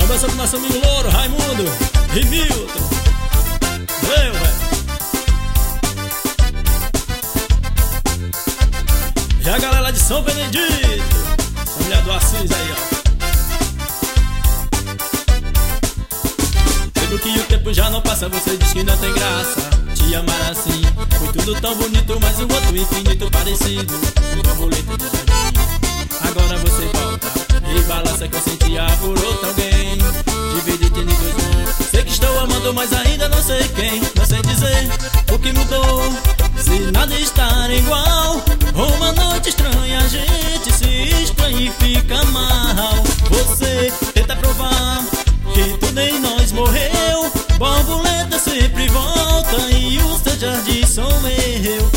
abraço pro nosso amigo Louro, Raimundo e Milton. Valeu, velho. E a galera de São Benedito, família do Assis aí, ó. Lembro que o tempo já não passa, você diz que não tem graça. Te amar assim, foi tudo tão bonito, mas o outro infinito parecido, um borboleta de jardim. Agora você volta e balança que eu sentia por outro alguém. Dividir em dois mundos. Sei que estou amando, mas ainda não sei quem. Não sei dizer o que mudou, se nada está igual. Uma noite estranha, a gente se estranha e fica mal. Você tenta provar que tudo em nós morreu. Borboleta sempre volta e o seu jardim sou eu.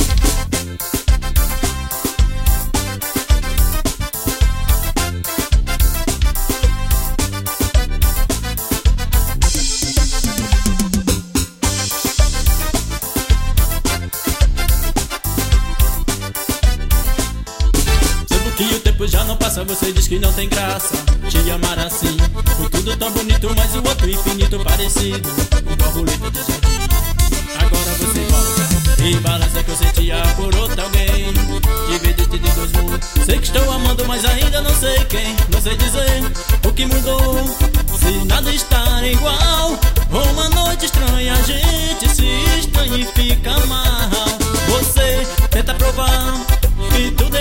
Que o tempo já não passa, você diz que não tem graça. Te amar assim, foi tudo tão bonito, mas o outro infinito parecido, um borboleta de jardim. Agora você volta e balança que eu sentia por outro alguém. Dividir-te de dois mundos. Sei que estou amando, mas ainda não sei quem. Não sei dizer o que mudou, se nada está igual. Uma noite estranha, a gente se estranha e fica mal. Você tenta provar que tudo